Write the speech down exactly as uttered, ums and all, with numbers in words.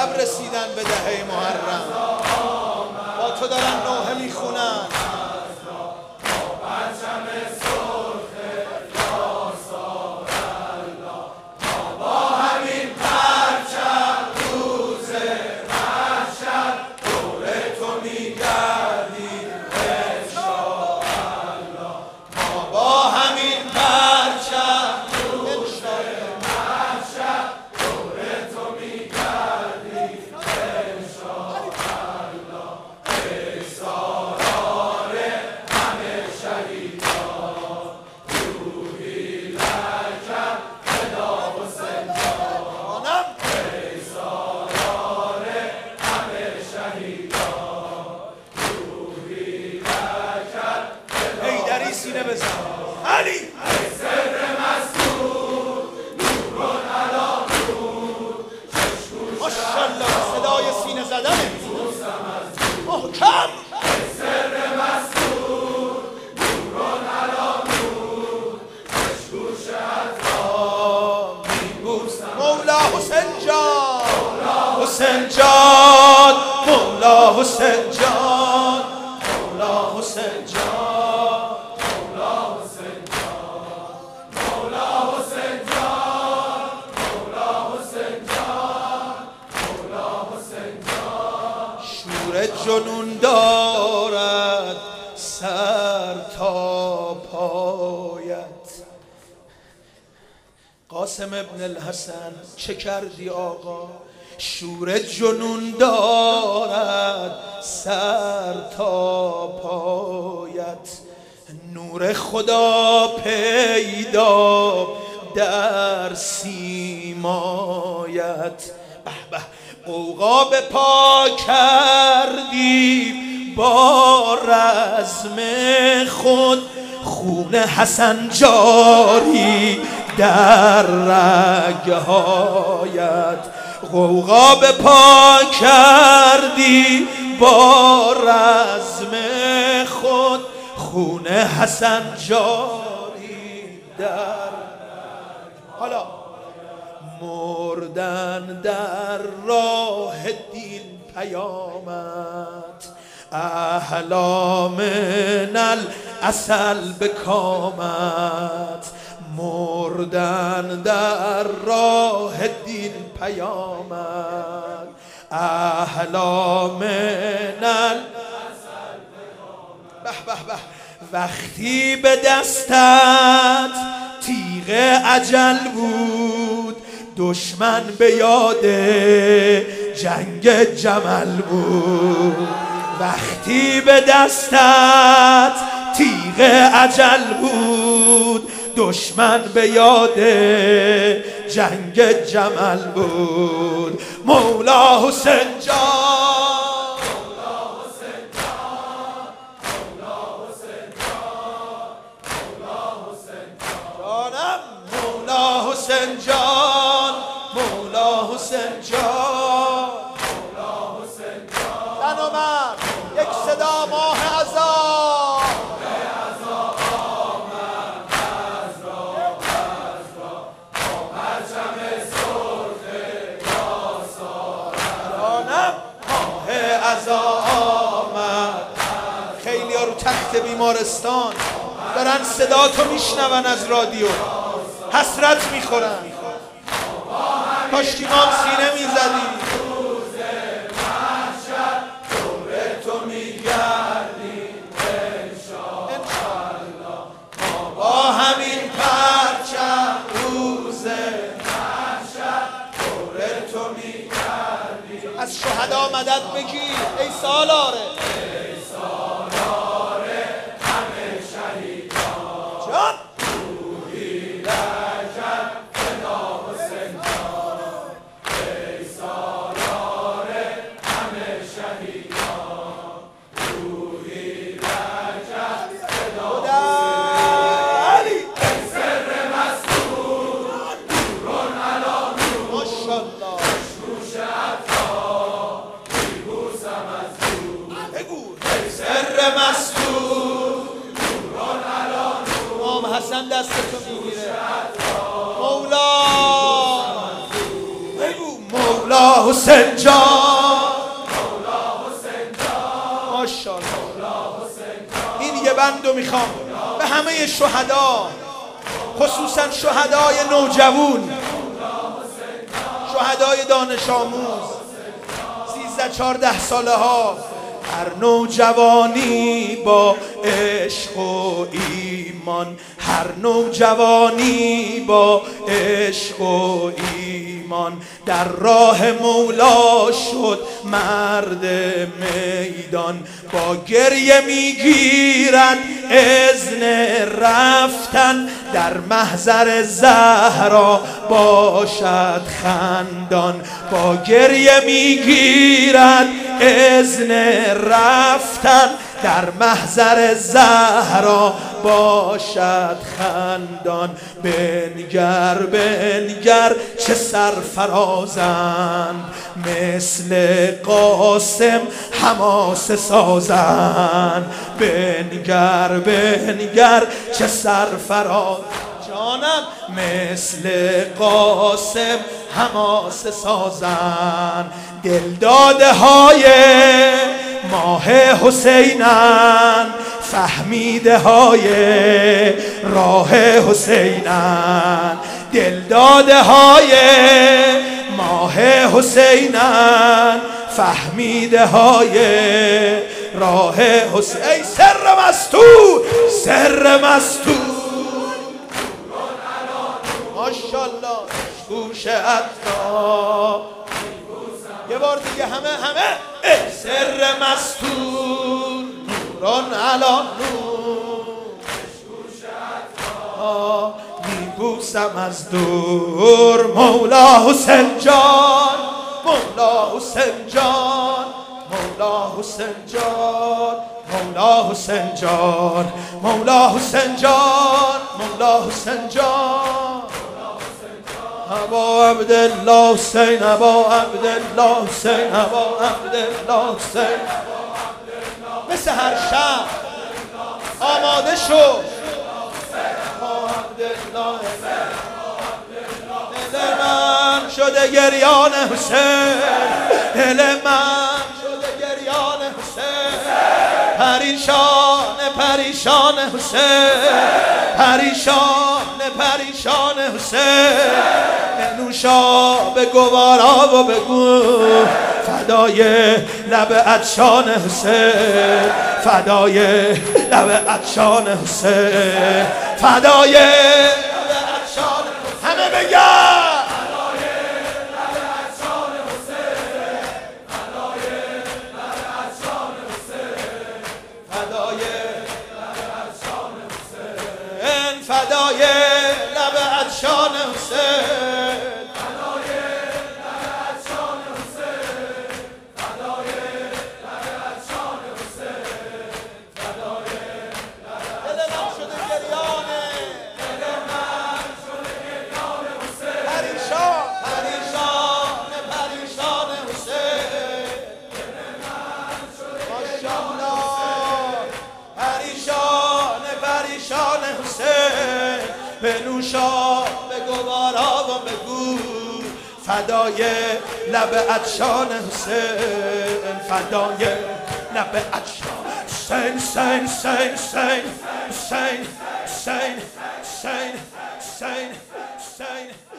شب رسیدن به دهه محرم، با تو دارن نوحه میخونن. سینه بزن علی سر مسعود نور علی نور، ماشاءالله صدای سینه زدنه محکم. سر مسعود نور علی نور، مشکوش عطا میبوسم. مولا حسین جان، مولا حسین جان، مولا حسین جان، مولا حسین جان، جنون دارد سر تا پایت. قاسم ابن الحسن چه کردی آقا؟ شور جنون دارد سر تا پایت، نور خدا پیدا در سیمایت. به به غوغا به پا کردی با رزم خود، خون حسن جاری در رگهایت. غوغا به پا کردی با رزم خود، خون حسن جاری در. حالا مردن در راه دین پیامت، احلا من العسل به کامت. مردن در راه دین پیامت، احلا من العسل به کامت. به به به وقتی به دستت تیغ اجل بود، دشمن به یاد جنگ جمل بود. وقتی به دستت تیغ اجل بود، دشمن به یاد جنگ جمل بود. مولا حسین جان، مولا حسین جان، مولا حسین جان، مولا حسین جانم، مولا حسین جان، مولا حسین جان، مولا حسین جان. زن و مرد یک صدا ماه عزا، ماه عزا آمد از را از را، با پرچم سرخ یاسارانم. ماه عزا آمد. خیلی ها رو تخت بیمارستان دارن صدا تو میشنون از رادیو، حسرت میخورن. کاشکی مام سینه میزدی. روز محشر دور تو میگردیم انشاءالله، ما با همین پرچم. روز محشر دور تو میگردیم. از شهدا مدد بگیر ای سالاره، ای سالاره همه شهیدان. جان حسن دستتو میگیره. مولا بگو مولا مولا حسین جان، ماشاءالله. این یه بندو میخوام به همه شهدا، خصوصا شهدای نوجوان، شهدای دانش آموز، سیزده چهارده ساله ها، هر نوجوانی با عشق و ایمان، هر نوجوانی با عشق و ایمان در راه مولا شد مرد میدان. با گریه میگیرد اذن رفتن، در محضر زهرا باشد خندان. با گریه میگیرد اذن رفتن، در محضر زهرا باشد خندان. بنگر بنگر چه سرفرازند، مثل قاسم حماسه سازند. بنگر بنگر چه سرفراز جانم، مثل قاسم حماسه سازند. دلداده های ماه حسینن، فهمیده های راه حسینن. دلداده های ماه حسینن، فهمیده های راه حسین. ای سر مستور، سر مستور، ماشاءالله. گوش عطا یه بار دیگه همه همه. ای سر مستور، نوران علا نور، میبوسم از دور. مولا حسین جان، مولا حسین جان، مولا حسین جان، مولا حسین جان، مولا حسین جان، مولا حسین جان. ابا عبدالله حسین، ابا عبدالله حسین، ابا عبدالله حسین. مثل هر شب آماده شو. ابا عبدالله دل من شده گریان حسین، دل من شده گریان حسین. پریشان پریشان حسین، پریشان پریشان حسین. بنوشا به گوارا و بگو فدای لب عطشان حسین، فدای لب عطشان حسین، فدای لب عطشان. همه بگن فدای لب عطشان حسین، فدای لب عطشان حسین، فدای لب عطشان حسین، فدای لب. دل من شده گریانه، دل من شده گریانه حسین. پریشان پریشان پریشان حسین، دل من شده ماشاءالله. پریشان پریشان حسین. بنوشا به گوارا و بگو فدای لب عطشان حسین، فدای لب عطشان حسین. حسین حسین حسین حسین حسین حسین حسین حسین.